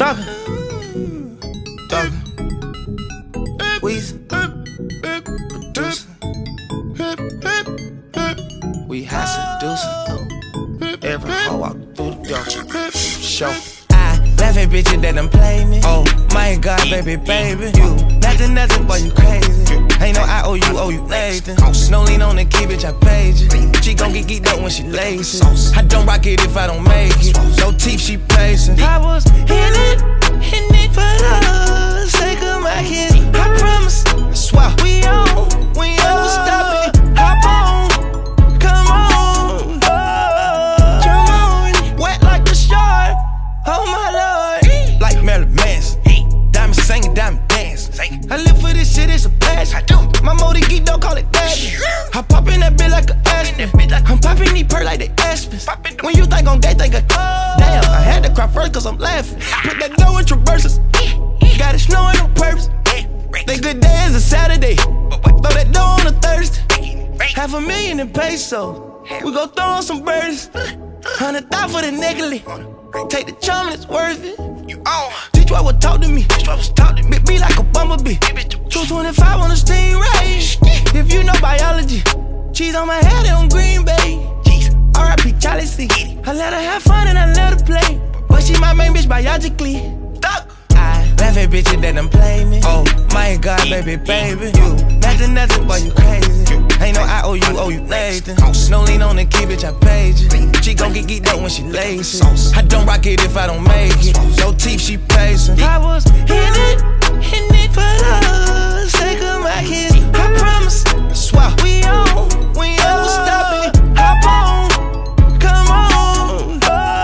Dogger. Weezy. Producer. We high seducer. Every hoe out through the door. Show. I laugh at bitches that done play me. Oh my God, baby. You nothing, boy, you crazy. Ain't no I owe you Nathan. No lean on the key, bitch, I paid you. She gon' get geeked up when she lazy. I don't rock it if I don't make it. No teeth, she pacing. I was hitting for the sake of my kids. I promise, I swear, we on stop it. Hop on, come on, come on. Wet like the shark, oh my Lord. Like Marilyn Manson, diamond singing, diamond dance. I live for this shit, it's a passion. I do. My motor geek, don't call it daddy. I pop in that bitch like a Aspen. I'm popping these perks like they Aspens. When you think on gay, think of damn, I had to cry first cause I'm laughing. Put that dough in traverses. Got it snowing on purpose. They good day is a Saturday. Throw that dough on a Thursday. $500,000 in pesos. We gon' throw on some birds. 100,000 for the nickel. Take the charm and it's worth it. Teach what would talk to me. Bit me like a bumblebee. 225 on the stingray. If you know biology. Cheese on my head on Green Bay. R.I.P. Charlie C. I let her have fun and I let her play. But she my main bitch biologically. I laugh at bitches that done play me. Oh my God, baby. You nothing, boy, you crazy. Ain't no I owe you Nathan. No lean on the key, bitch, I paid you. She gon' get geeked up when she lazy. I don't rock it if I don't make it. No teeth, she pacing. I was hitting for the sake of my kids. I promise, I swear, we on stop it. Hop on, come on,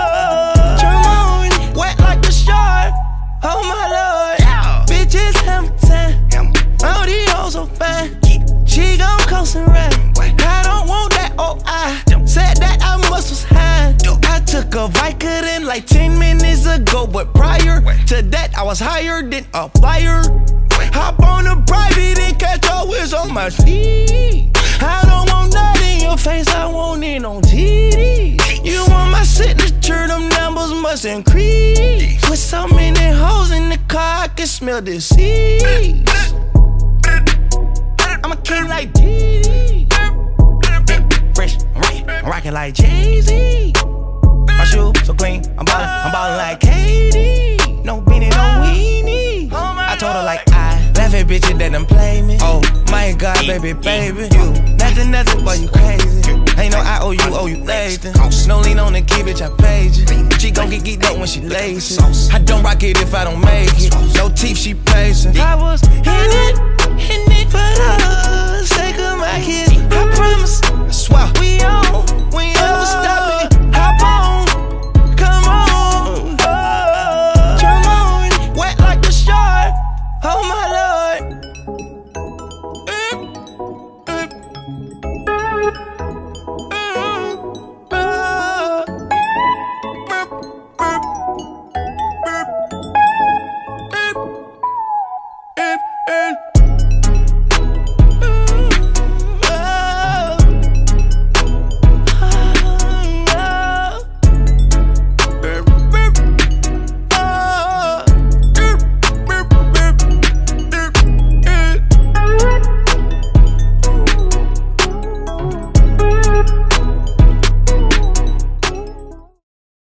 come on. Wet like the shark, oh my Lord. Bitches Hamilton, all these hoes so fine. She gon' coast and ride. I don't want that, oh I said that I must was high. I took a Vicodin like 10 minutes ago, but prior to that I was higher than a flyer. Hop on the private and catch your whiz on my sleeve. I don't want that in your face, I want it on TV. You want my signature, them numbers must increase. With so many hoes in the car, I can smell the seeds. I'm a king like Diddy. Fresh, I'm rockin' like Jay-Z. My shoes so clean, I'm ballin' like KD. No beanie, no weenie. I told her like I laugh at bitches that done play me. Oh my God, baby. You nothing, boy, you crazy. Ain't no I owe you Nathan. No lean on the key, bitch, I paid you. She gon' get geeked up when she lazy. I don't rock it if I don't make it. No teeth, she pacing. I was hitting for the sake of my kids. I promise, I swear, we on